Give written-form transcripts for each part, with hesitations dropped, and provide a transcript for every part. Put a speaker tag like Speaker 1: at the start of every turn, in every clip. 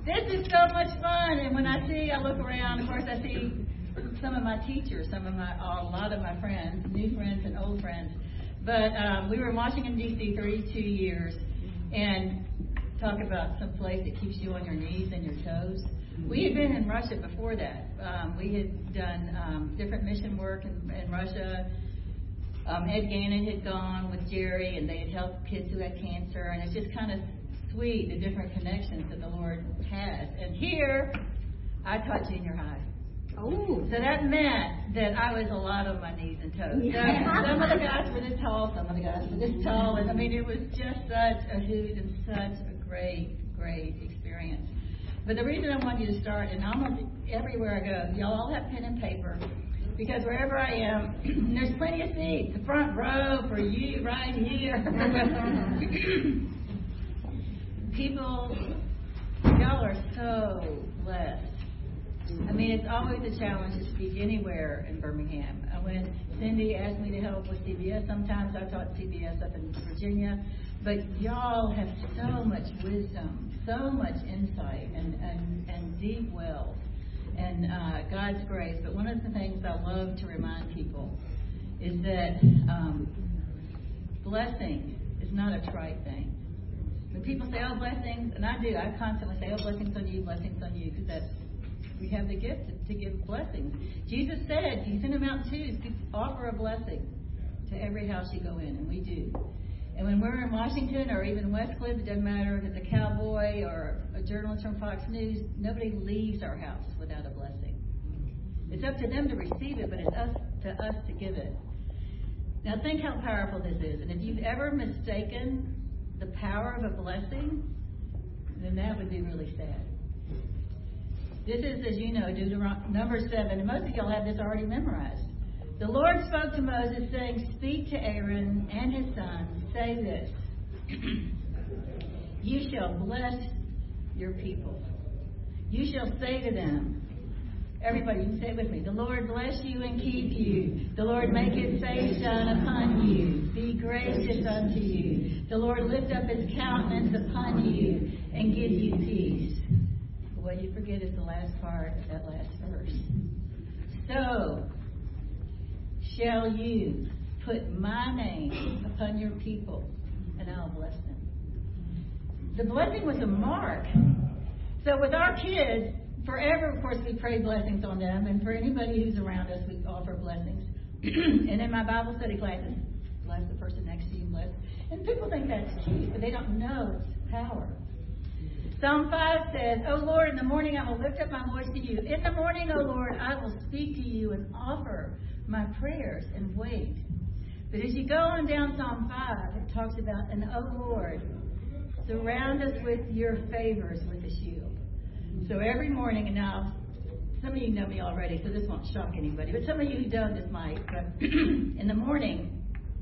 Speaker 1: This is so much fun. And when I look around, of course, I see some of my teachers, a lot of my friends, new friends and old friends. But we were in Washington, D.C. 32 years. And talk about some place that keeps you on your knees and your toes. We had been in Russia before that. We had done different mission work in Russia. Ed Gannon had gone with Jerry, and they had helped kids who had cancer. And it's just kind of sweet, the different connections that the Lord has. And here, I taught junior high. Oh. So that meant that I was a lot on my knees and toes. Yeah. So some of the guys were this tall, some of the guys were this tall. And I mean, it was just such a hoot and such a great experience. But the reason I want you to start, and almost everywhere I go, y'all all have pen and paper, because wherever I am, there's plenty of seats. The front row for you right here. People, y'all are so blessed. I mean, it's always a challenge to speak anywhere in Birmingham. When Cindy asked me to help with CBS, sometimes I taught CBS up in Virginia. But y'all have so much wisdom, so much insight, and deep wells, and God's grace. But one of the things I love to remind people is that blessing is not a trite thing. When people say, oh, blessings, and I do, I constantly say, oh, blessings on you, because that's, we have the gift to give blessings. Jesus said, he sent him out to offer a blessing to every house you go in, and we do. And when we're in Washington or even Westcliff, it doesn't matter if it's a cowboy or a journalist from Fox News, nobody leaves our house without a blessing. It's up to them to receive it, but it's up to us to give it. Now think how powerful this is. And if you've ever mistaken the power of a blessing, then that would be really sad. This is, as you know, Numbers 7, and most of y'all have this already memorized. The Lord spoke to Moses, saying, speak to Aaron and his sons, say this, you shall bless your people. You shall say to them, everybody, you can say it with me, the Lord bless you and keep you. The Lord make his face shine upon you, be gracious unto you. The Lord lift up his countenance upon you and give you peace. But what you forget is the last part of that last verse. So shall you put my name upon your people, and I'll bless them. The blessing was a mark. So with our kids, forever, of course, we pray blessings on them, and for anybody who's around us, we offer blessings. And in my Bible study classes, bless the person next to you, bless. And people think that's cute, but they don't know its power. Psalm 5 says, O Lord, in the morning I will lift up my voice to you. In the morning, O Lord, I will speak to you and offer my prayers and wait. But as you go on down Psalm 5, it talks about, and O Lord, surround us with your favors with a shield. So every morning, and now some of you know me already, so this won't shock anybody, but some of you who don't, this might. But in the morning,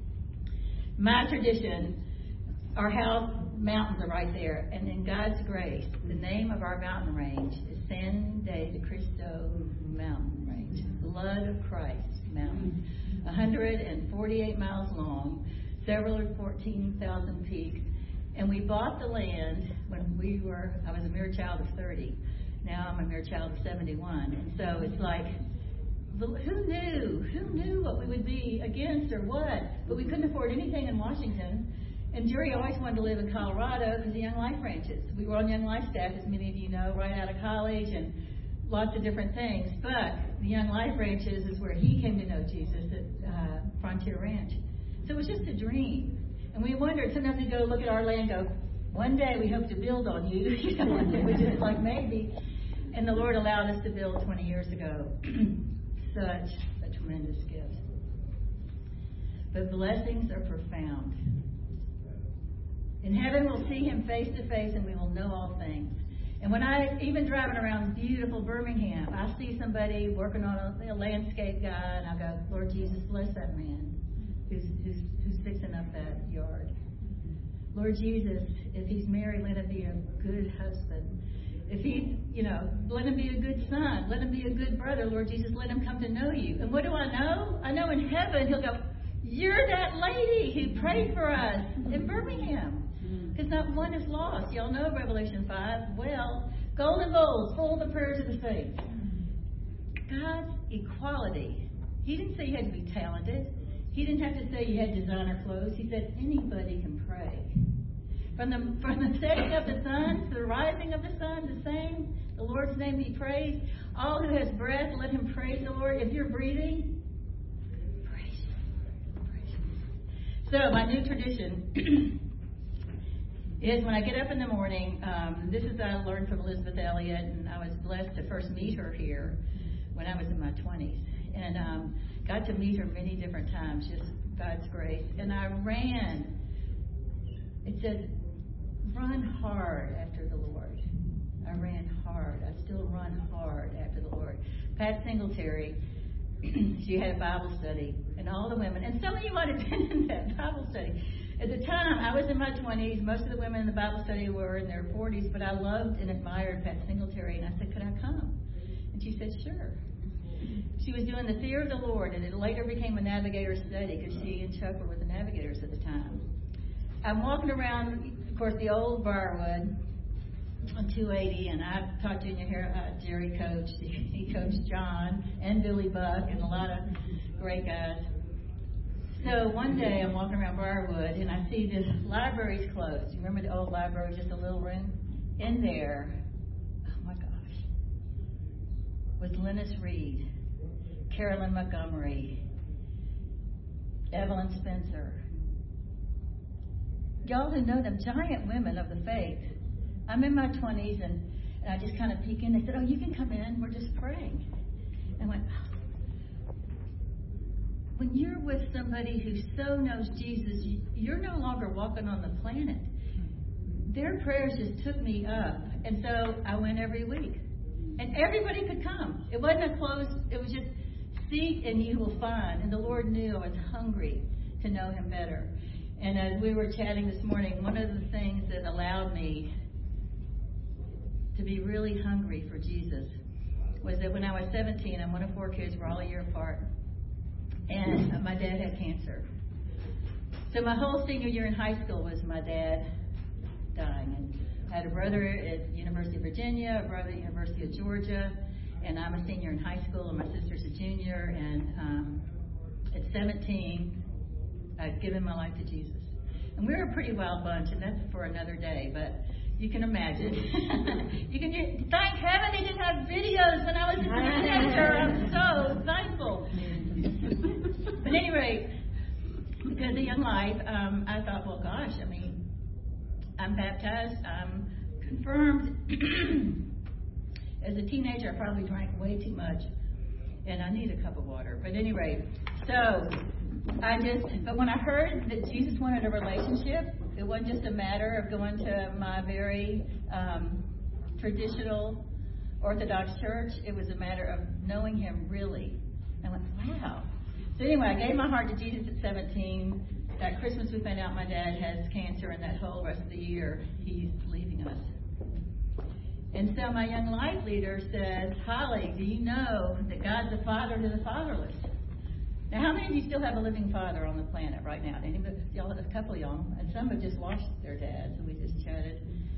Speaker 1: my tradition, our house mountains are right there, and in God's grace, the name of our mountain range is San de Cristo Mountain Range, Blood of Christ Mountain, 148 miles long, several or 14,000 peaks. And we bought the land when I was a mere child of 30. Now I'm a mere child of 71. And so it's like, who knew? Who knew what we would be against or what? But we couldn't afford anything in Washington. And Jerry always wanted to live in Colorado because of Young Life ranches. We were on Young Life staff, as many of you know, right out of college and lots of different things. But the Young Life ranches is where he came to know Jesus at Frontier Ranch. So it was just a dream. And we wondered, sometimes we'd go look at our land and go, one day we hope to build on you. It was just like maybe. And the Lord allowed us to build 20 years ago. Such a tremendous gift. But blessings are profound. In heaven we'll see him face to face and we will know all things. And when even driving around beautiful Birmingham, I see somebody working on a landscape guy, and I go, Lord Jesus, bless that man who's fixing up that yard. Lord Jesus, if he's married, let him be a good husband. If he's, let him be a good son. Let him be a good brother. Lord Jesus, let him come to know you. And what do I know? I know in heaven he'll go, you're that lady who prayed for us in Birmingham. Because not one is lost. Y'all know Revelation 5. Well, gold bowls full of the prayers of the saints. God's equality. He didn't say you had to be talented. He didn't have to say you had designer clothes. He said anybody can pray. From the setting of the sun to the rising of the sun, the same. The Lord's name be praised. All who has breath, let him praise the Lord. If you're breathing, praise him. Praise him. So my new tradition is when I get up in the morning, this is I learned from Elizabeth Elliot, and I was blessed to first meet her here when I was in my 20s. And got to meet her many different times, just God's grace. And I ran. It says, run hard after the Lord. I ran hard. I still run hard after the Lord. Pat Singletary, she had a Bible study, and all the women, and some of you might have been in that Bible study. At the time, I was in my 20s. Most of the women in the Bible study were in their 40s, but I loved and admired Pat Singletary, and I said, could I come? And she said, sure. She was doing the fear of the Lord, and it later became a navigator study because she and Chuck were with the navigators at the time. I'm walking around, of course, the old Briarwood on 280, and I've taught Junior here, Jerry coached. He coached John and Billy Buck and a lot of great guys. So one day I'm walking around Briarwood, and I see this library's closed. You remember the old library, just a little room? In there, oh my gosh, was Lennis Reed, Carolyn Montgomery, Evelyn Spencer. Y'all who know them, giant women of the faith. I'm in my 20s, and I just kind of peek in. They said, oh, you can come in. We're just praying. And I went, oh. When you're with somebody who so knows Jesus, you're no longer walking on the planet. Their prayers just took me up. And so I went every week. And everybody could come. It wasn't a closed, it was just seek and you will find. And the Lord knew I was hungry to know him better. And as we were chatting this morning, one of the things that allowed me to be really hungry for Jesus was that when I was 17, I'm one of 4 kids, we're all a year apart, and my dad had cancer. So my whole senior year in high school was my dad dying. And I had a brother at University of Virginia, a brother at University of Georgia, and I'm a senior in high school, and my sister's a junior. And at 17, I'd given my life to Jesus. And we were a pretty wild bunch, and that's for another day, but you can imagine. You can thank heaven they didn't have videos when I was a teenager. I'm so thankful. But at any rate, because of Young Life, I thought, well, gosh, I mean, I'm baptized, I'm confirmed. As a teenager, I probably drank way too much, and I need a cup of water. But at any rate, so but when I heard that Jesus wanted a relationship, it wasn't just a matter of going to my very traditional Orthodox church. It was a matter of knowing him really. I went, wow. So anyway, I gave my heart to Jesus at 17. That Christmas we found out my dad has cancer, and that whole rest of the year he's leaving us. And so my Young Life leader says, Holly, do you know that God's the father to the fatherless? Now, how many of you still have a living father on the planet right now? Y'all, a couple of y'all, and some have just lost their dads, and we just chatted.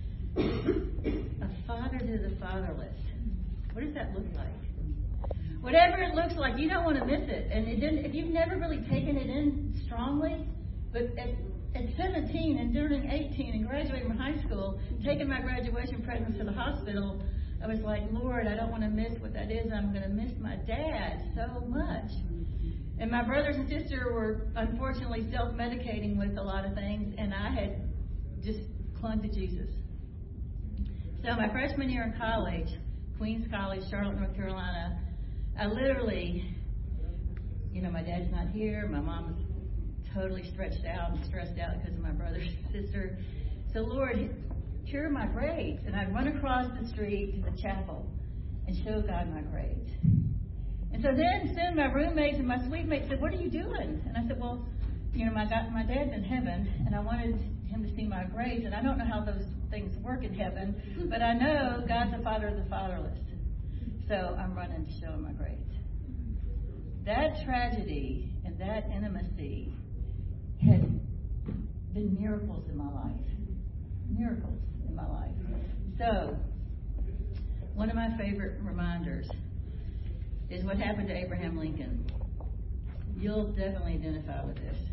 Speaker 1: A father to the fatherless. What does that look like? Whatever it looks like, you don't want to miss it. And if you've never really taken it in strongly, but at 17 and during 18 and graduating from high school, taking my graduation presents to the hospital, I was like, Lord, I don't want to miss what that is. I'm going to miss my dad so much. And my brothers and sister were unfortunately self-medicating with a lot of things, and I had just clung to Jesus. So my freshman year in college, Queens College, Charlotte, North Carolina, I literally, my dad's not here. My mom was totally stretched out and stressed out because of my brother and sister. So, Lord, cure my grades. And I'd run across the street to the chapel and show God my grades. And so then soon my roommates and my suite mates said, what are you doing? And I said, well, my dad's in heaven, and I wanted him to see my grades. And I don't know how those things work in heaven, but I know God's the father of the fatherless. So I'm running to show him my grades. That tragedy and that intimacy has been miracles in my life. Miracles in my life. So one of my favorite reminders is what happened to Abraham Lincoln. You'll definitely identify with this.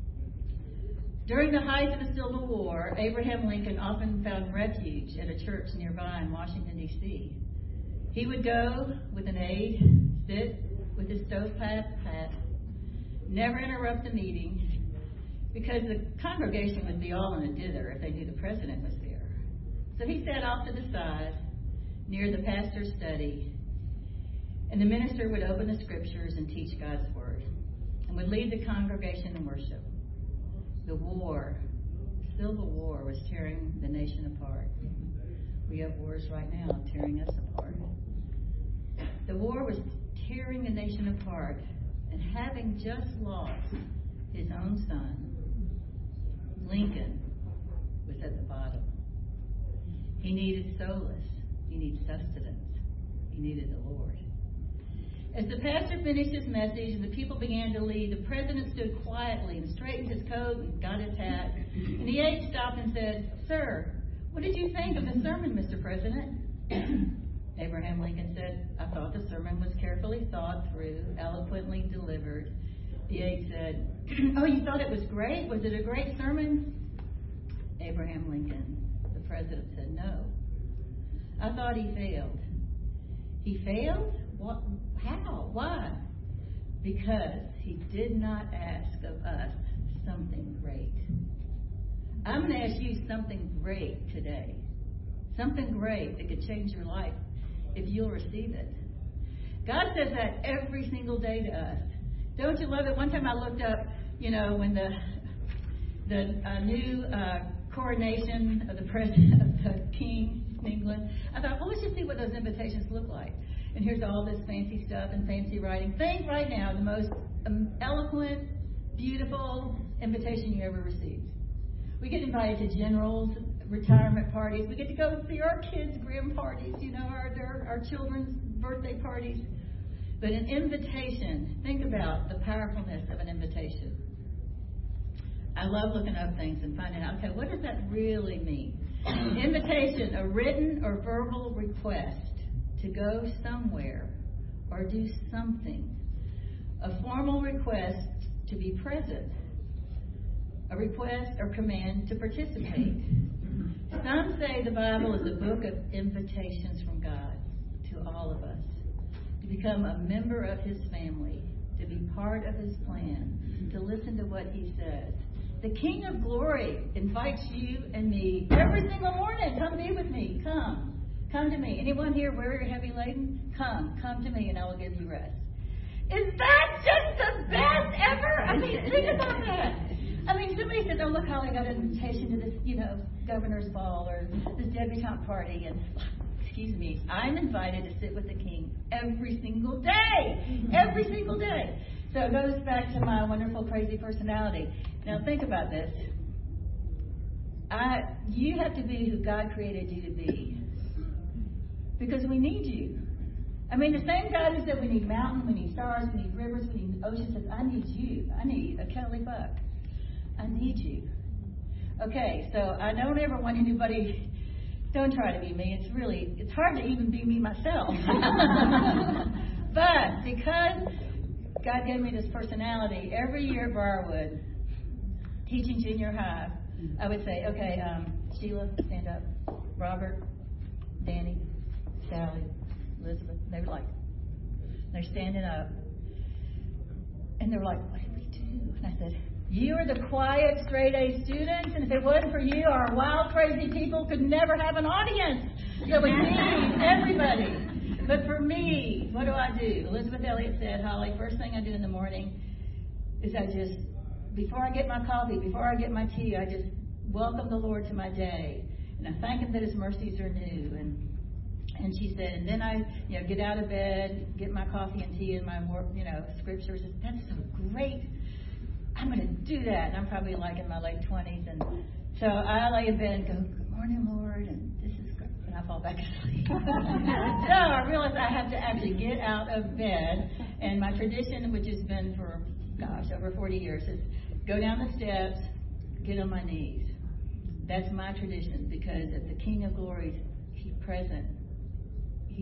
Speaker 1: During the height of the Civil War, Abraham Lincoln often found refuge at a church nearby in Washington, D.C. He would go with an aide, sit with his stovepipe hat, never interrupt the meeting, because the congregation would be all in a dither if they knew the president was there. So he sat off to the side near the pastor's study, and the minister would open the scriptures and teach God's word, and would lead the congregation in worship. The Civil War, was tearing the nation apart. We have wars right now tearing us apart. The war was tearing the nation apart, and having just lost his own son, Lincoln was at the bottom. He needed solace. He needed sustenance. He needed the Lord. As the pastor finished his message and the people began to leave, the president stood quietly and straightened his coat and got his hat. And the aide stopped and said, "Sir, what did you think of the sermon, Mr. President?" Abraham Lincoln said, "I thought the sermon was carefully thought through, eloquently delivered." The aide said, "Oh, you thought it was great? Was it a great sermon?" Abraham Lincoln, the president, said, "No. I thought he failed." He failed? What? How? Why? Because he did not ask of us something great. I'm going to ask you something great today. Something great that could change your life if you'll receive it. God says that every single day to us. Don't you love it? One time I looked up, when the new coronation of the president, of the king in England, I thought, well, let's just see what those invitations look like. And here's all this fancy stuff and fancy writing. Think right now, the most eloquent, beautiful invitation you ever received. We get invited to generals, retirement parties. We get to go see our kids' grand parties, our children's birthday parties. But an invitation, think about the powerfulness of an invitation. I love looking up things and finding out, okay, what does that really mean? Invitation, a written or verbal request to go somewhere or do something. A formal request to be present. A request or command to participate. Some say the Bible is a book of invitations from God to all of us to become a member of His family, to be part of His plan, to listen to what He says. The King of Glory invites you and me every single morning. Come be with me. Come to me. Anyone here weary or heavy laden? Come to me and I will give you rest. Is that just the best ever? I mean, think about that. I mean, somebody said, "Oh, look, Holly, I got an invitation to this, governor's ball or this debutante party." And excuse me, I'm invited to sit with the King every single day. Every single day. So it goes back to my wonderful, crazy personality. Now think about this. You have to be who God created you to be. Because we need you. I mean, the same God who said we need mountains, we need stars, we need rivers, we need oceans, says, I need you. I need a Kelly Buck. I need you. Okay, so I don't ever want anybody, don't try to be me. It's hard to even be me myself. But because God gave me this personality, every year at Briarwood, teaching junior high, I would say, okay, Sheila, stand up. Robert, Danny, Sally, Elizabeth. They're standing up. And they were like, what did we do? And I said, you are the quiet, straight-A students, and if it wasn't for you, our wild, crazy people could never have an audience. So we need everybody. But for me, what do? Elizabeth Elliot said, Holly, first thing I do in the morning is before I get my coffee, before I get my tea, I just welcome the Lord to my day. And I thank Him that His mercies are new. And she said, and then I, get out of bed, get my coffee and tea and my, scriptures. That's so great. I'm going to do that. And I'm probably like in my late 20s. And so I lay in bed and go, good morning, Lord. And this is great. And I fall back asleep. So I realized I have to actually get out of bed. And my tradition, which has been for, over 40 years, is go down the steps, get on my knees. That's my tradition because if the King of Glory, He's present.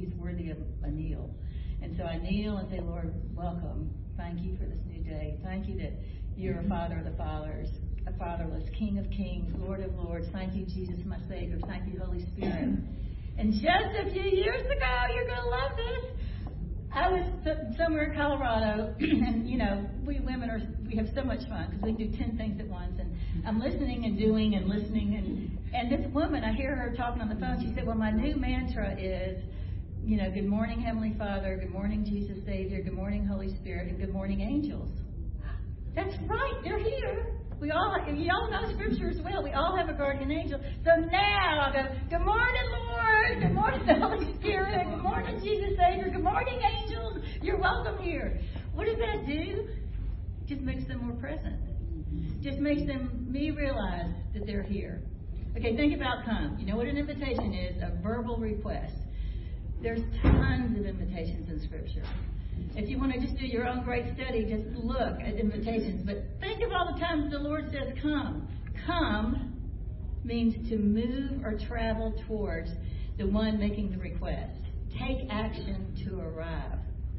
Speaker 1: he's worthy of a kneel. And so I kneel and say, Lord, welcome. Thank you for this new day. Thank you that you're a Father of the fathers, a fatherless King of kings, Lord of lords. Thank you, Jesus, my Savior. Thank you, Holy Spirit. And just a few years ago, you're going to love this, I was somewhere in Colorado, and, we women we have so much fun because we can do 10 things at once. And I'm listening and doing and listening. And this woman, I hear her talking on the phone. She said, well, my new mantra is, good morning, Heavenly Father. Good morning, Jesus, Savior. Good morning, Holy Spirit. And good morning, angels. That's right. They're here. Y'all know Scripture as well. We all have a guardian angel. So now I'll go, good morning, Lord. Good morning, the Holy Spirit. Good morning, Jesus, Savior. Good morning, angels. You're welcome here. What does that do? Just makes them more present. Just makes me realize that they're here. Okay, think about come. You know what an invitation is? A verbal request. There's tons of invitations in Scripture. If you want to just do your own great study, just look at invitations. But think of all the times the Lord says come. Come means to move or travel towards the one making the request. Take action to arrive.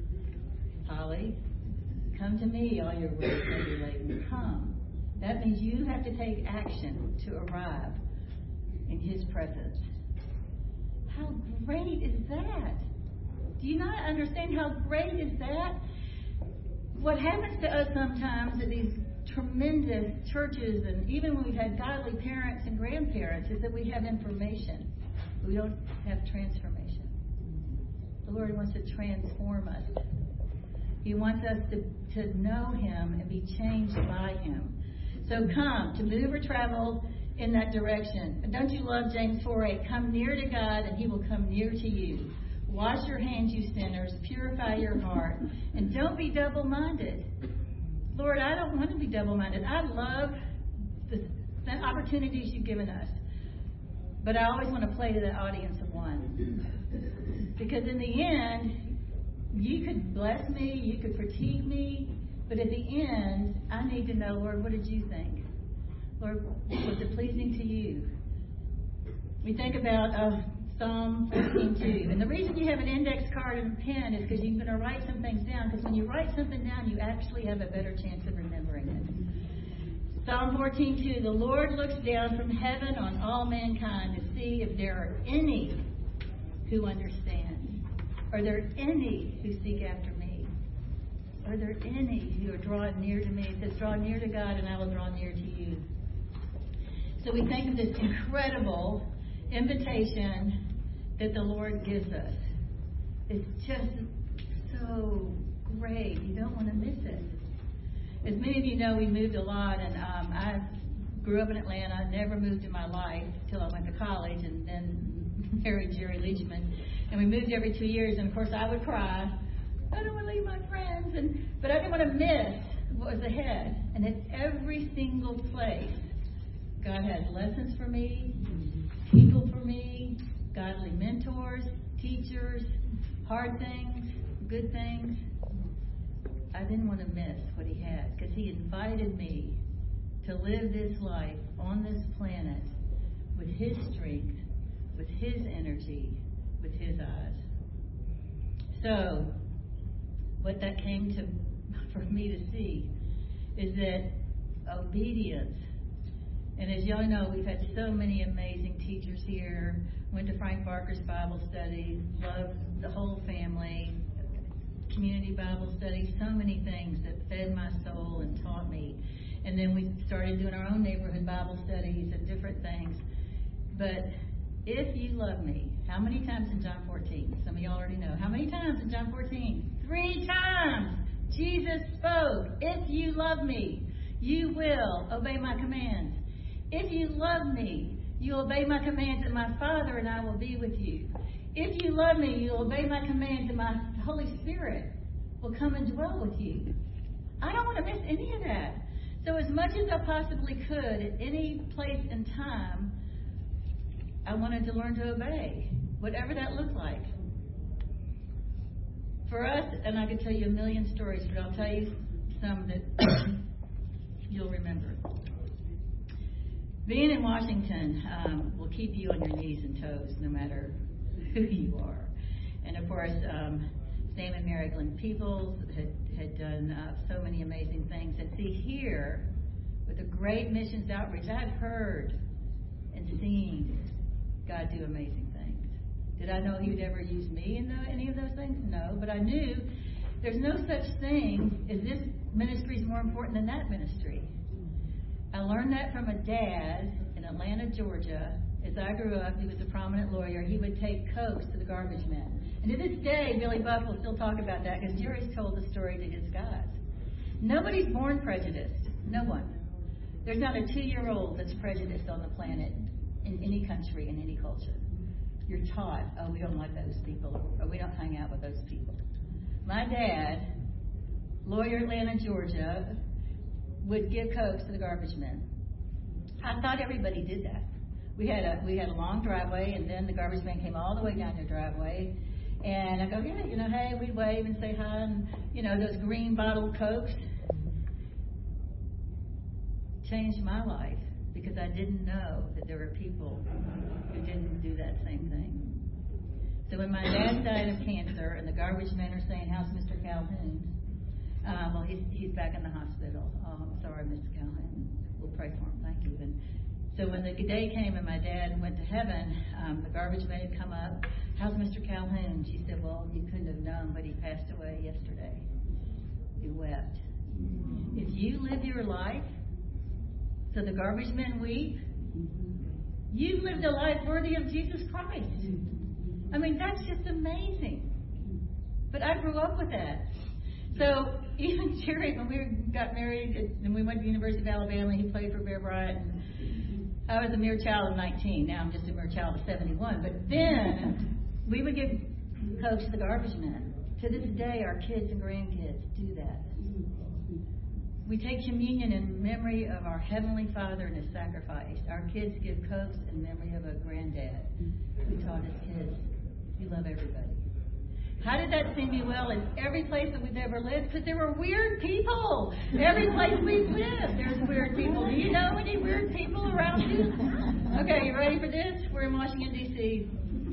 Speaker 1: Holly, come to me, all your worries and heavy laden. Come. That means you have to take action to arrive in His presence. How great is that? Do you not understand how great is that? What happens to us sometimes at these tremendous churches, and even when we've had godly parents and grandparents, is that we have information. We don't have transformation. The Lord wants to transform us. He wants us to know Him and be changed by Him. So come, to move or travel in that direction. And don't you love James 4:8? Come near to God and He will come near to you. Wash your hands, you sinners. Purify your heart. And don't be double-minded. Lord, I don't want to be double-minded. I love the opportunities you've given us. But I always want to play to the audience of one. Because in the end, you could bless me, you could critique me, but at the end, I need to know, Lord, what did you think? Lord, was it pleasing to you? We think about Psalm 14:2. And the reason you have an index card and a pen is because you're going to write some things down. Because when you write something down, you actually have a better chance of remembering it. Psalm 14:2. The Lord looks down from heaven on all mankind to see if there are any who understand. Are there any who seek after me? Are there any who are drawing near to me? It says, draw near to God and I will draw near to you. So we think of this incredible invitation that the Lord gives us. It's just so great. You don't want to miss it. As many of you know, we moved a lot, and I grew up in Atlanta. I never moved in my life till I went to college and then married Jerry Leachman. And we moved every 2 years, and of course I would cry. I don't want to leave my friends. But I didn't want to miss what was ahead. And at every single place, God had lessons for me, people for me, godly mentors, teachers, hard things, good things. I didn't want to miss what He had because He invited me to live this life on this planet with His strength, with His energy, with His eyes. So, what that came for me to see is that obedience. And as y'all know, we've had so many amazing teachers here. Went to Frank Barker's Bible study, loved the whole family, community Bible study, so many things that fed my soul and taught me. And then we started doing our own neighborhood Bible studies and different things. But if you love me, how many times in John 14? Some of y'all already know. How many times in John 14? 3 times. Jesus spoke. If you love me, you will obey my commands. If you love me, you obey my commands, and my Father and I will be with you. If you love me, you obey my commands, and my Holy Spirit will come and dwell with you. I don't want to miss any of that. So as much as I possibly could, at any place and time, I wanted to learn to obey, whatever that looked like. For us, and I could tell you a million stories, but I'll tell you some that you'll remember. Being in Washington will keep you on your knees and toes no matter who you are. And of of course, Sam and Mary Glenn Peoples had done so many amazing things. And see, here, with the great missions outreach, I've heard and seen God do amazing things. Did I know He would ever use me in any of those things? No, but I knew there's no such thing as this ministry is more important than that ministry. I learned that from a dad in Atlanta, Georgia. As I grew up, he was a prominent lawyer. He would take Cokes to the garbage men. And to this day, Billy Buff will still talk about that because Jerry's told the story to his guys. Nobody's born prejudiced. No one. There's not a 2-year-old that's prejudiced on the planet in any country, in any culture. You're taught, oh, we don't like those people, or we don't hang out with those people. My dad, lawyer, Atlanta, Georgia, would give Cokes to the garbage men. I thought everybody did that. We had a long driveway, and then the garbage man came all the way down your driveway. And I go, yeah, hey, we'd wave and say hi, and, those green bottled Cokes changed my life because I didn't know that there were people who didn't do that same thing. So when my dad died of cancer, and the garbage men are saying, how's Mr. Calhoun? Well, he's back in the hospital. Oh, I'm sorry, Mr. Calhoun. We'll pray for him. Thank you. And so when the day came and my dad went to heaven, the garbage man had come up. How's Mr. Calhoun? She said, well, you couldn't have known, but he passed away yesterday. He wept. If you live your life so the garbage men weep, you've lived a life worthy of Jesus Christ. I mean, that's just amazing. But I grew up with that. So even Jerry, when we got married and we went to the University of Alabama, he played for Bear Bryant. And I was a mere child of 19. Now I'm just a mere child of 71. But then we would give Cokes to the garbage men. To this day, our kids and grandkids do that. We take communion in memory of our Heavenly Father and His sacrifice. Our kids give Cokes in memory of a granddad who taught his kids, you love everybody. How did that seem me well in every place that we've ever lived? Because there were weird people. Every place we've lived, there's weird people. Do you know any weird people around you? Okay, you ready for this? We're in Washington, D.C.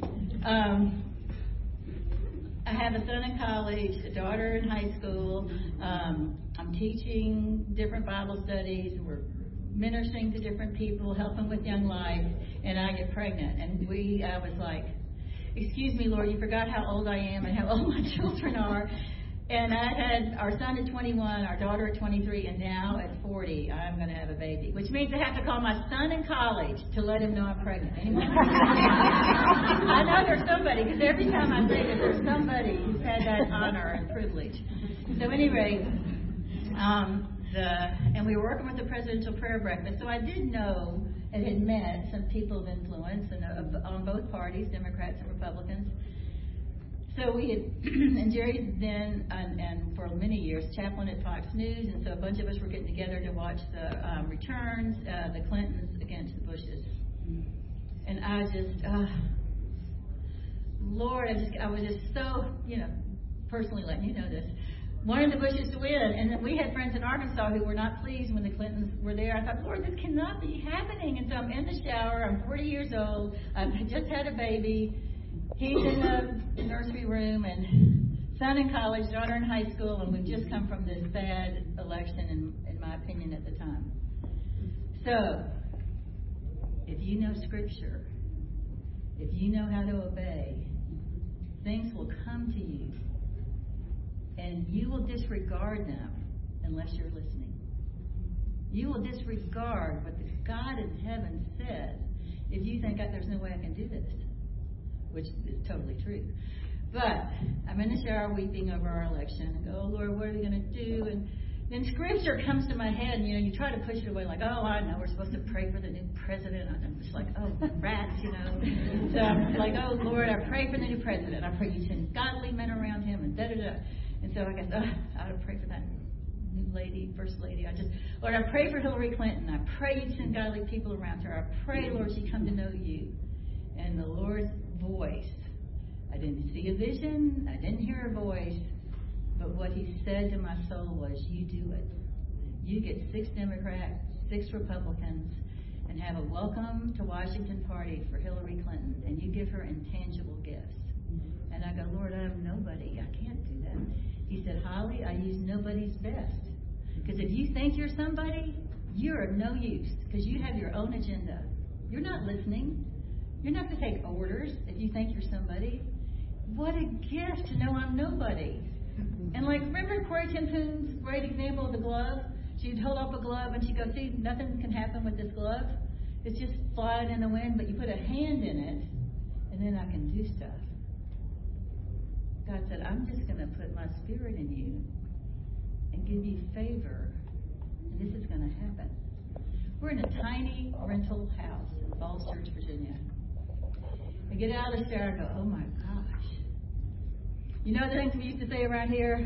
Speaker 1: I have a son in college, a daughter in high school. I'm teaching different Bible studies. We're ministering to different people, helping with Young Life, and I get pregnant. And I was like, excuse me, Lord, you forgot how old I am and how old my children are. And I had our son at 21, our daughter at 23, and now at 40, I'm going to have a baby. Which means I have to call my son in college to let him know I'm pregnant. Anyone? I know there's somebody, because every time I say that, there's somebody who's had that honor and privilege. So anyway, and we were working with the Presidential Prayer Breakfast, so I did know and had met some people of influence and on both parties, Democrats and Republicans. So we had, and Jerry's been, and for many years, chaplain at Fox News, and so a bunch of us were getting together to watch the returns, the Clintons against the Bushes. And I just, Lord, I was just so, personally letting you know this, wanted the Bushes to win. And then we had friends in Arkansas who were not pleased when the Clintons were there. I thought, Lord, this cannot be happening. And so I'm in the shower. I'm 40 years old. I've just had a baby. He's in the nursery room, and son in college, daughter in high school, and we've just come from this bad election, in my opinion, at the time. So, if you know Scripture, if you know how to obey, things will come to you, and you will disregard them unless you're listening. You will disregard what the God in heaven says if you think, there's no way I can do this. Which is totally true. But I'm in the shower weeping over our election. I go, oh, Lord, what are we going to do? And then Scripture comes to my head, and, you try to push it away like, oh, I know, we're supposed to pray for the new president. I'm just like, oh, rats, So I'm like, oh, Lord, I pray for the new president. I pray you send godly men around him and da-da-da. And so I guess, I ought to pray for that new lady, first lady. Lord, I pray for Hillary Clinton. I pray you send godly people around her. I pray, Lord, she come to know you. And the Lord's voice, I didn't see a vision, I didn't hear a voice, but what He said to my soul was, you do it. You get 6 Democrats, 6 Republicans, and have a welcome to Washington party for Hillary Clinton, and you give her intangible gifts. And I go, Lord, I use nobody's best. Because if you think you're somebody, you're of no use because you have your own agenda. You're not listening. You're not going to take orders if you think you're somebody. What a gift to know I'm nobody. And like, remember Corrie ten Boom's great example of the glove? She'd hold up a glove and she'd go, see, nothing can happen with this glove. It's just flying in the wind, but you put a hand in it, and then I can do stuff. God said, I'm just going to put my spirit in you and give you favor, and this is going to happen. We're in a tiny rental house in Falls Church, Virginia. I get out of the shower and go, oh my gosh. You know the things we used to say around here?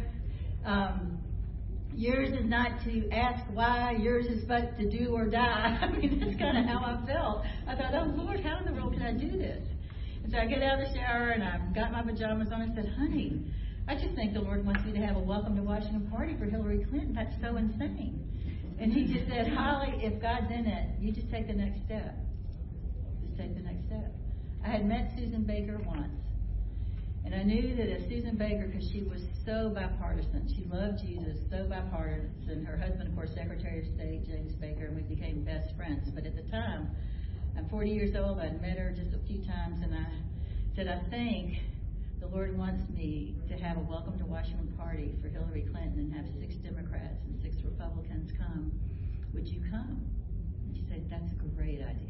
Speaker 1: Yours is not to ask why, yours is but to do or die. I mean, that's kind of how I felt. I thought, oh Lord, how in the world can I do this? And so I get out of the shower and I've got my pajamas on and said, honey, I just think the Lord wants me to have a welcome to Washington party for Hillary Clinton. That's so insane. And he just said, Holly, if God's in it, you just take the next step. Just take the next step. I had met Susan Baker once. And I knew that as Susan Baker, because she was so bipartisan, she loved Jesus, so bipartisan. Her husband, of course, Secretary of State, James Baker, and we became best friends. But at the time, I'm 40 years old. I'd met her just a few times, and I said, I think the Lord wants me to have a welcome to Washington party for Hillary Clinton and have 6 Democrats and 6 Republicans come. Would you come? And she said, that's a great idea.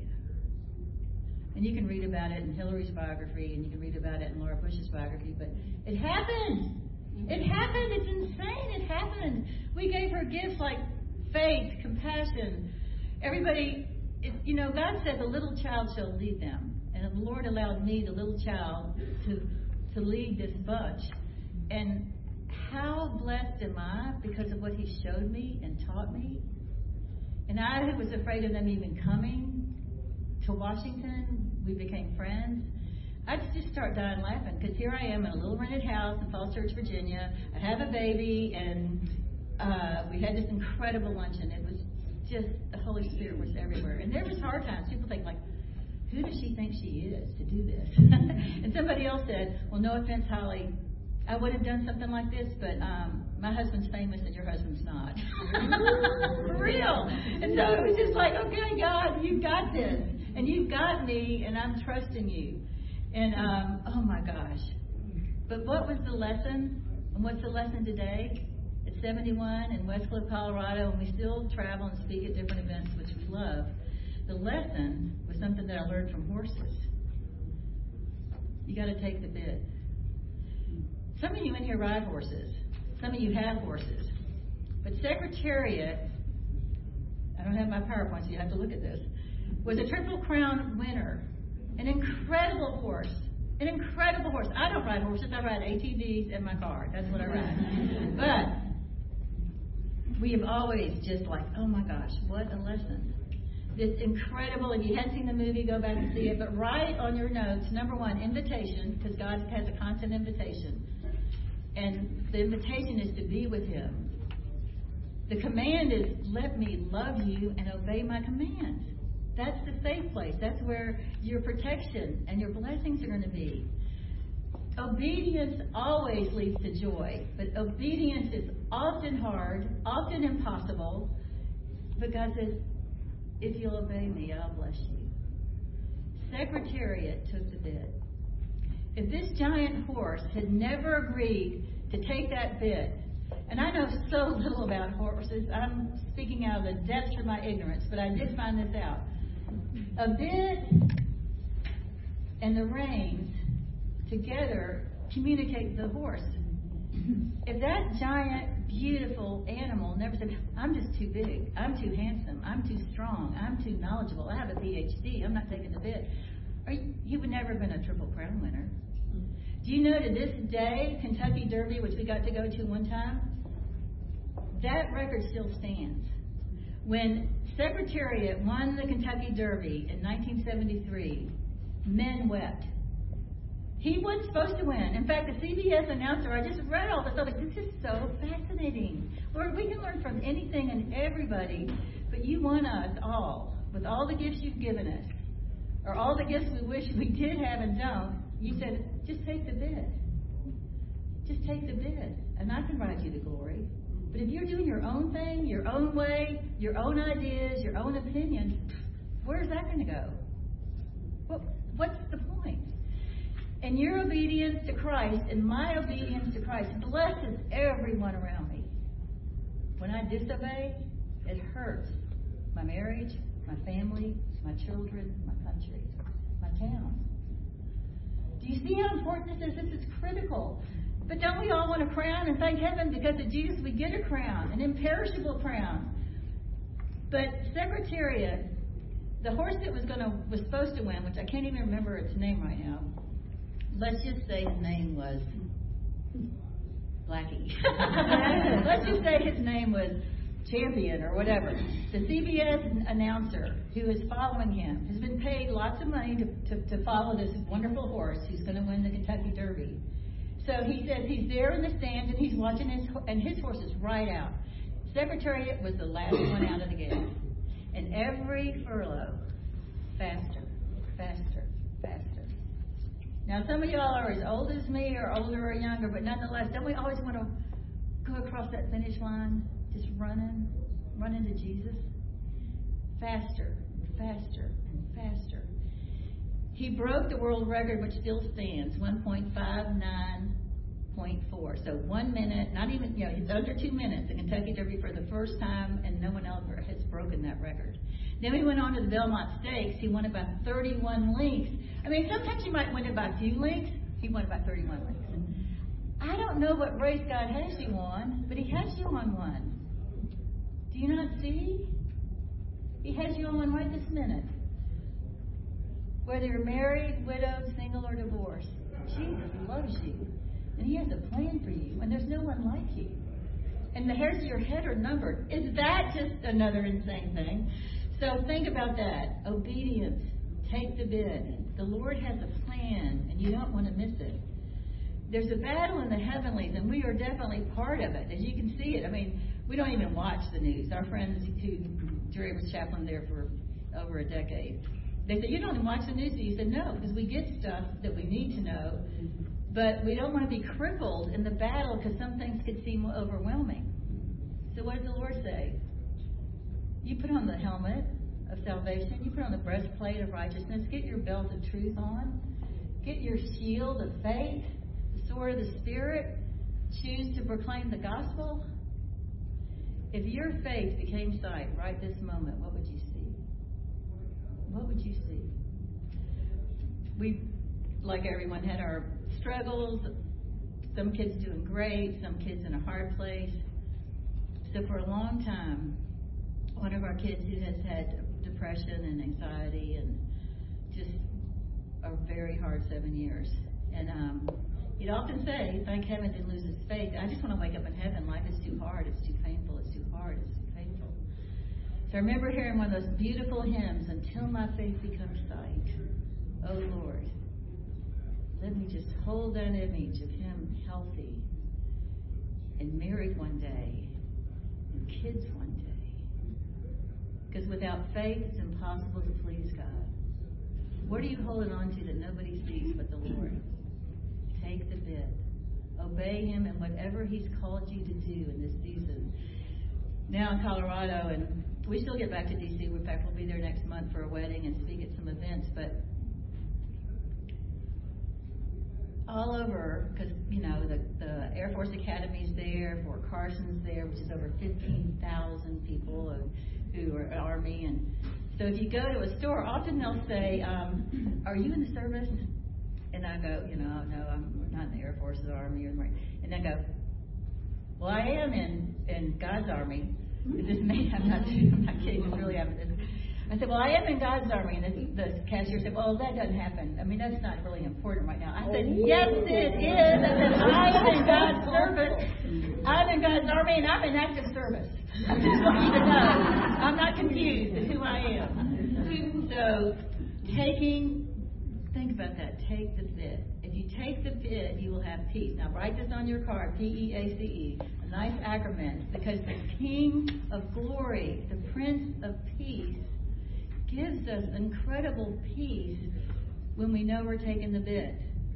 Speaker 1: And you can read about it in Hillary's biography, and you can read about it in Laura Bush's biography, but it happened. It happened. It's insane. It happened. We gave her gifts like faith, compassion. Everybody, God said the little child shall lead them. And the Lord allowed me, the little child, to lead this bunch. And how blessed am I because of what he showed me and taught me. And I was afraid of them even coming to Washington. We became friends. I'd just start dying laughing because here I am in a little rented house in Falls Church, Virginia. I have a baby, and we had this incredible luncheon. It was just, the Holy Spirit was everywhere. And there was hard times. People think, like, who does she think she is to do this? And somebody else said, well, no offense, Holly, I would have done something like this, but my husband's famous and your husband's not. For real. And so it was just like, okay, God, you've got this. And you've got me, and I'm trusting you. And, oh my gosh. But what was the lesson? And what's the lesson today? At 71 in Westcliff, Colorado, and we still travel and speak at different events, which we love. The lesson was something that I learned from horses. You got to take the bit. Some of you in here ride horses. Some of you have horses. But Secretariat, I don't have my PowerPoint, so you have to look at this, was a Triple Crown winner. An incredible horse. An incredible horse. I don't ride horses. I ride ATVs in my car. That's what I ride. But we have always just like, oh my gosh, what a lesson. It's incredible. If you hadn't seen the movie, go back and see it. But write on your notes, number 1, invitation, because God has a constant invitation. And the invitation is to be with Him. The command is, let me love you and obey my commands. That's the safe place. That's where your protection and your blessings are going to be. Obedience always leads to joy, but obedience is often hard, often impossible. But God says, if you'll obey me, I'll bless you. Secretariat took the bit. If this giant horse had never agreed to take that bit, and I know so little about horses, I'm speaking out of the depths of my ignorance, but I did find this out. A bit and the reins together communicate the horse. If that giant, beautiful animal never said, I'm just too big, I'm too handsome, I'm too strong, I'm too knowledgeable, I have a PhD, I'm not taking the bit, he would never have been a Triple Crown winner. Do you know to this day, Kentucky Derby, which we got to go to one time, that record still stands. When Secretariat won the Kentucky Derby in 1973, men wept. He wasn't supposed to win. In fact, the CBS announcer, I just read all this, I was like, this is so fascinating. Lord, we can learn from anything and everybody, but you want us all, with all the gifts you've given us, or all the gifts we wish we did have and don't, you said, just take the bid. Just take the bid. And I can ride you to glory. But if you're doing your own thing, your own way, your own ideas, your own opinions, where's that going to go? What's the point? And your obedience to Christ and my obedience to Christ blesses everyone around me. When I disobey, it hurts my marriage, my family, my children, my country, my town. Do you see how important this is? This is critical. But don't we all want a crown? And thank heaven, because of Jesus, we get a crown, an imperishable crown. But Secretariat, the horse that was supposed to win, which I can't even remember its name right now. Let's just say his name was Blackie. Let's just say his name was Champion or whatever. The CBS announcer who is following him has been paid lots of money to follow this wonderful horse who's going to win the Kentucky Derby. So he says he's there in the stands and he's watching his horse is right out. Secretariat was the last one out of the gate. And every furlong, faster, faster, faster. Now, some of y'all are as old as me or older or younger, but nonetheless, don't we always want to go across that finish line, just running to Jesus? Faster, faster, and faster. He broke the world record, which still stands, 1.59.4. So 1 minute, not even, it's under 2 minutes, the Kentucky Derby for the first time, and no one else has broken that record. Then we went on to the Belmont Stakes. He won about 31 lengths. I mean, sometimes you might win it by a few lengths. He won about 31 lengths. I don't know what race God has you on, but He has you on one. Do you not see? He has you on one right this minute. Whether you're married, widowed, single, or divorced, Jesus loves you. And He has a plan for you. And there's no one like you. And the hairs of your head are numbered. Is that just another insane thing? So think about that. Obedience. Take the bid. The Lord has a plan, and you don't want to miss it. There's a battle in the heavenlies, and we are definitely part of it. As you can see it. I mean, we don't even watch the news. Our friends who Jerry was chaplain there for over a decade. They said, you don't even watch the news? You said, no, because we get stuff that we need to know. But we don't want to be crippled in the battle because some things could seem overwhelming. So what does the Lord say? You put on the helmet of salvation. You put on the breastplate of righteousness. Get your belt of truth on. Get your shield of faith, the sword of the Spirit. Choose to proclaim the gospel. If your faith became sight right this moment, what would you see? What would you see? We, like everyone, had our struggles. Some kids doing great, some kids in a hard place. So for a long time, one of our kids who has had depression and anxiety and just a very hard 7 years. And he'd often say, thank heaven didn't lose his faith. I just want to wake up in heaven. Life is too hard. It's too painful. It's too hard. It's too painful. So I remember hearing one of those beautiful hymns, Until My Faith Becomes Sight. Oh, Lord, let me just hold that image of him healthy and married one day and kids one day. Because without faith, it's impossible to please God. What are you holding on to that nobody sees but the Lord? Take the bid. Obey Him in whatever He's called you to do in this season. Now in Colorado, and we still get back to D.C. In fact, we'll be there next month for a wedding and speak at some events. But all over, because, the Air Force Academy's there, Fort Carson's there, which is over 15,000 people who are Army. And so if you go to a store, often they'll say, are you in the service? And I go, no, I'm not in the Air Force or the Army or the Marine. And I go, well, I am in God's Army. This may I'm not kidding, this really happened. I said, well, I am in God's Army. And the cashier said, well, that doesn't happen. I mean, that's not really important right now. I said, yes, it is. I said, I'm in God's service. I'm in God's Army, and I'm in active service. I just want you to know. I'm not confused at who I am. So, think about that. Take the bid. If you take the bid, you will have peace. Now, write this on your card, P-E-A-C-E, a nice acronym, because the King of Glory, the Prince of Peace, gives us incredible peace when we know we're taking the bid.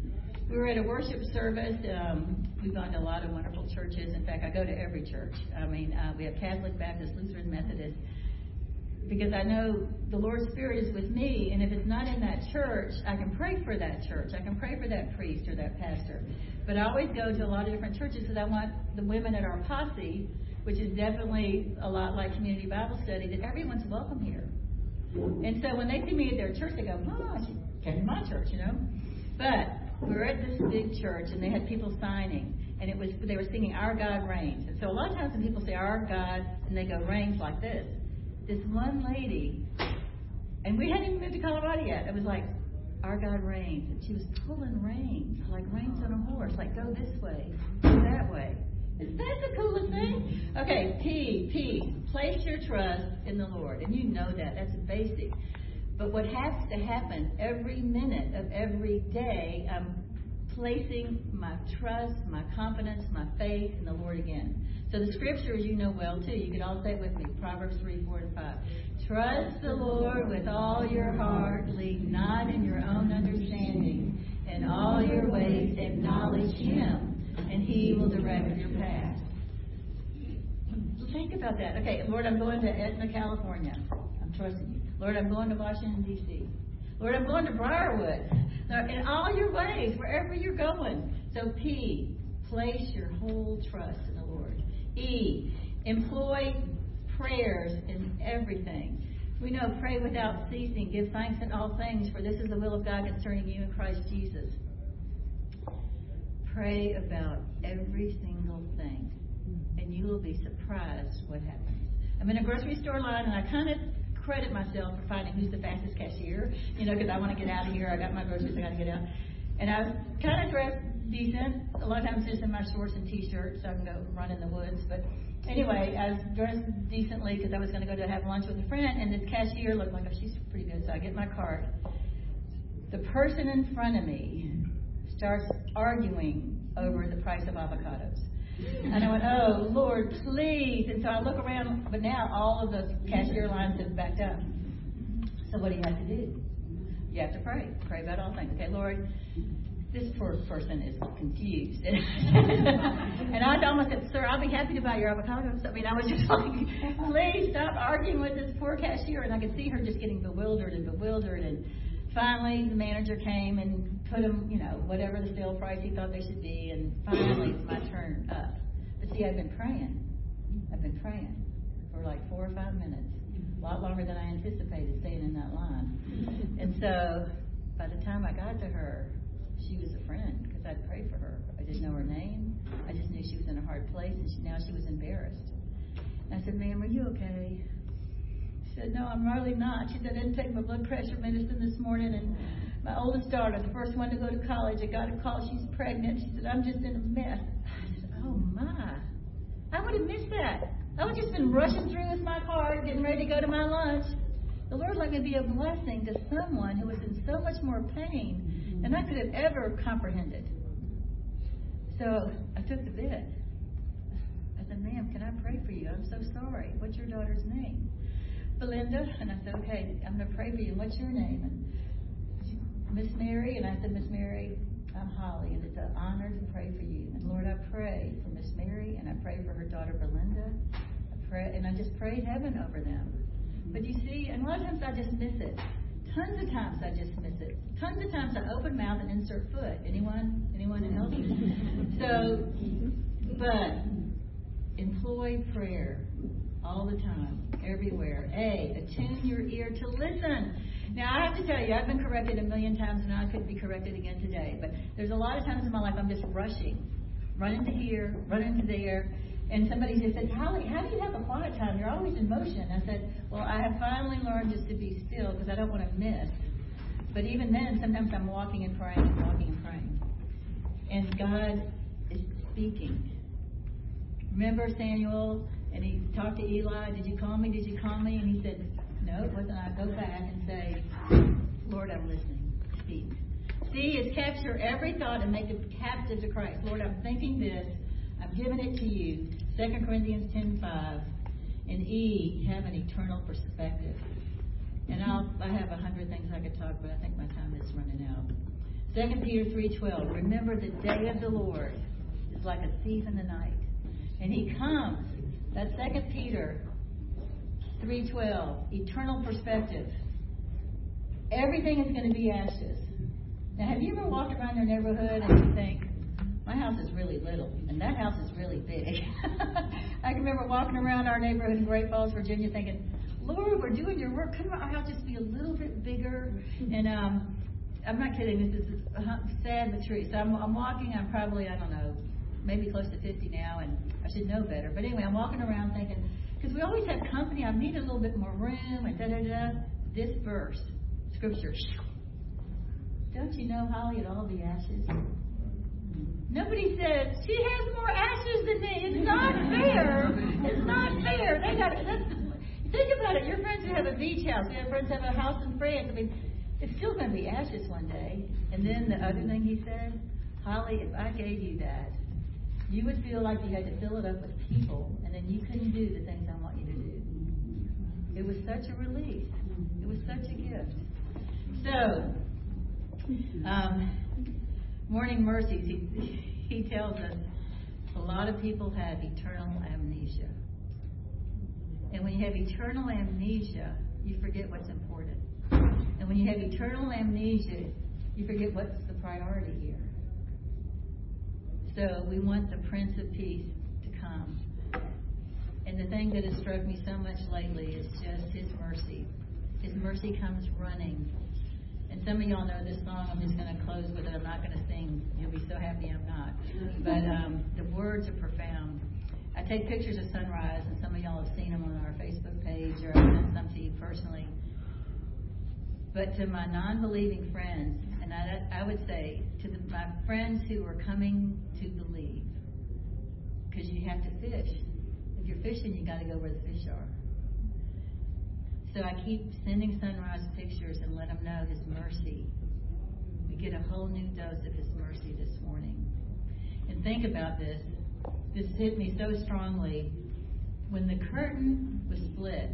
Speaker 1: We were at a worship service. We've gone to a lot of wonderful churches. In fact, I go to every church. I mean, we have Catholic, Baptist, Lutheran, Methodist, because I know the Lord's Spirit is with me, and if it's not in that church, I can pray for that church. I can pray for that priest or that pastor. But I always go to a lot of different churches because I want the women at our posse, which is definitely a lot like Community Bible Study, that everyone's welcome here. And so when they see me at their church, they go, "Oh, she came to my church, you know." But we were at this big church, and they had people signing, and they were singing "Our God Reigns." And so a lot of times when people say "Our God," and they go "Reigns" like this one lady, and we hadn't even moved to Colorado yet, it was like, "Our God reigns," and she was pulling reins, like reins on a horse, like go this way, go that way. Isn't that the coolest thing? Okay, P, place your trust in the Lord, and you know that, that's basic. But what has to happen every minute of every day, I'm placing my trust, my confidence, my faith in the Lord again. So the scriptures you know well too. You can all say it with me. Proverbs 3, 4, and 5. Trust the Lord with all your heart. Lean not in your own understanding. In all your ways acknowledge Him, and He will direct your path. Think about that. Okay, Lord, I'm going to Etna, California. I'm trusting you. Lord, I'm going to Washington, D.C. Lord, I'm going to Briarwood. In all your ways, wherever you're going. So P, place your whole trust in the Lord. E, employ prayers in everything. We know pray without ceasing. Give thanks in all things, for this is the will of God concerning you in Christ Jesus. Pray about every single thing, and you will be surprised what happens. I'm in a grocery store line, and I kind of credit myself for finding who's the fastest cashier, because I want to get out of here. I got my groceries, I got to get out. And I was kind of dressed decent. A lot of times just in my shorts and T-shirts, so I can go run in the woods. But anyway, I was dressed decently because I was going to go to have lunch with a friend, and this cashier looked like, oh, she's pretty good, so I get my cart. The person in front of me starts arguing over the price of avocados. And I went, oh, Lord, please. And so I look around, but now all of the cashier lines have backed up. So what do you have to do? You have to pray. Pray about all things. Okay, Lord, this poor person is confused. And I almost said, sir, I'll be happy to buy your avocados. I mean, I was just like, please stop arguing with this poor cashier. And I could see her just getting bewildered. And finally, the manager came and put him, whatever the sale price he thought they should be. And finally, it's my turn up. But see, I've been praying for like 4 or 5 minutes. A lot longer than I anticipated staying in that line. And so by the time I got to her, she was a friend because I'd prayed for her. I didn't know her name. I just knew she was in a hard place, and now she was embarrassed. And I said, ma'am, are you okay? She said, no, I'm really not. She said, I didn't take my blood pressure medicine this morning, and my oldest daughter, the first one to go to college, I got a call. She's pregnant. She said, I'm just in a mess. I said, oh, my. I would have missed that. I would have just been rushing through with my car, getting ready to go to my lunch. The Lord let me be a blessing to someone who was in so much more pain than I could have ever comprehended. So I took the bid. I said, ma'am, can I pray for you? I'm so sorry. What's your daughter's name? Belinda. And I said, okay, I'm going to pray for you. What's your name? And Miss Mary. And I said, Miss Mary, I'm Holly, and it's an honor to pray for you. And Lord, I pray for Miss Mary, and I pray for her daughter Belinda. I just prayed heaven over them. But you see, and a lot of times I just miss it. Tons of times I just miss it. Tons of times I open mouth and insert foot. Anyone else? So, but employ prayer all the time, everywhere. A, attune your ear to listen. Now, I have to tell you, I've been corrected a million times, and I could be corrected again today. But there's a lot of times in my life I'm just rushing, running to here, running to there. And somebody just said, Holly, how do you have a quiet time? You're always in motion. I said, well, I have finally learned just to be still because I don't want to miss. But even then, sometimes I'm walking and praying and walking and praying. And God is speaking. Remember Samuel, and he talked to Eli, did you call me? Did you call me? And he said, no, it wasn't. I go back and say, Lord, I'm listening. Speak. C is capture every thought and make it captive to Christ. Lord, I'm thinking this. I'm giving it to you. 2 Corinthians 10:5. And E, have an eternal perspective. And I have 100 things I could talk about. I think my time is running out. 2 Peter 3:12. Remember the day of the Lord is like a thief in the night. And he comes. That's 2 Peter 3:12. Eternal perspective. Everything is going to be ashes. Now, have you ever walked around your neighborhood and you think, my house is really little, and that house is really big? I can remember walking around our neighborhood in Great Falls, Virginia, thinking, Lord, we're doing your work. Couldn't our house just be a little bit bigger? And I'm not kidding. This is sad but true. So I'm walking. I'm probably, I don't know, maybe close to 50 now, and I should know better. But anyway, I'm walking around thinking, because we always have company, I need a little bit more room, and da-da-da. This verse, Scripture, don't you know, Holly, it'll all be ashes? Nobody says, she has more ashes than me. It's not fair. It's not fair. Think about it. Your friends who have a beach house, your friends who have a house in France. I mean, it's still going to be ashes one day. And then the other thing he said, Holly, if I gave you that, you would feel like you had to fill it up with people, and then you couldn't do the things I want you to do. It was such a relief. It was such a gift. So, Morning Mercies, he tells us a lot of people have eternal amnesia. And when you have eternal amnesia, you forget what's important. And when you have eternal amnesia, you forget what's the priority here. So we want the Prince of Peace to come. And the thing that has struck me so much lately is just His mercy. His mercy comes running. And some of y'all know this song. I'm just going to close with it. I'm not going to sing. You'll be so happy I'm not. But the words are profound. I take pictures of sunrise, and some of y'all have seen them on our Facebook page, or I've sent some to you personally. But to my non-believing friends, and I would say to my friends who are coming to believe, because you have to fish. If you're fishing, you got to go where the fish are. So I keep sending sunrise pictures and let them know His mercy. We get a whole new dose of His mercy this morning. And think about this. This hit me so strongly. When the curtain was split,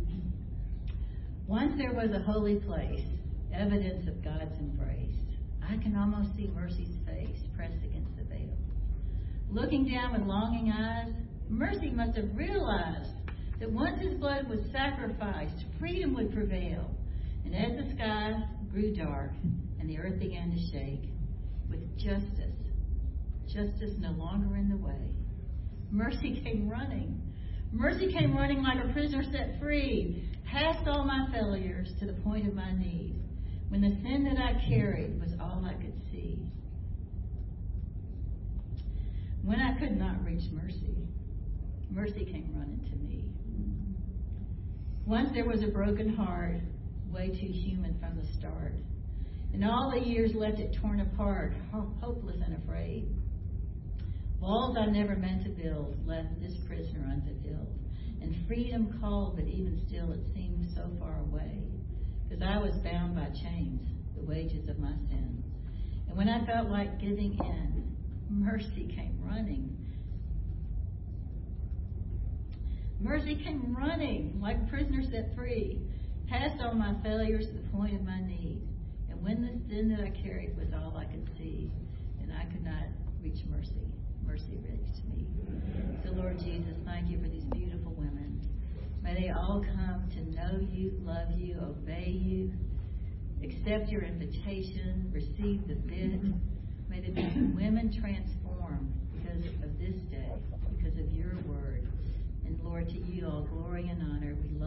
Speaker 1: once there was a holy place, evidence of God's embrace. I can almost see Mercy's face pressed against the veil. Looking down with longing eyes, Mercy must have realized that once His blood was sacrificed, freedom would prevail. And as the sky grew dark and the earth began to shake, with justice no longer in the way, Mercy came running. Mercy came running like a prisoner set free, past all my failures to the point of my need, when the sin that I carried was all I could see. When I could not reach Mercy, Mercy came running to me. Once there was a broken heart, way too human from the start. And all the years left it torn apart, hopeless and afraid. Walls I never meant to build left this prisoner unfulfilled. And freedom called, but even still it seemed so far away. Because I was bound by chains, the wages of my sins. And when I felt like giving in, Mercy came running. Mercy came running like a prisoner set free, past all my failures to the point of my need. And when the sin that I carried was all I could see, and I could not reach Mercy, Mercy reached me. So Lord Jesus, thank you for these beautiful women. May they all come to know you, love you, obey you, accept your invitation, receive the bid. May they be women transformed because of this day, because of your word. And Lord, to you all glory and honor. We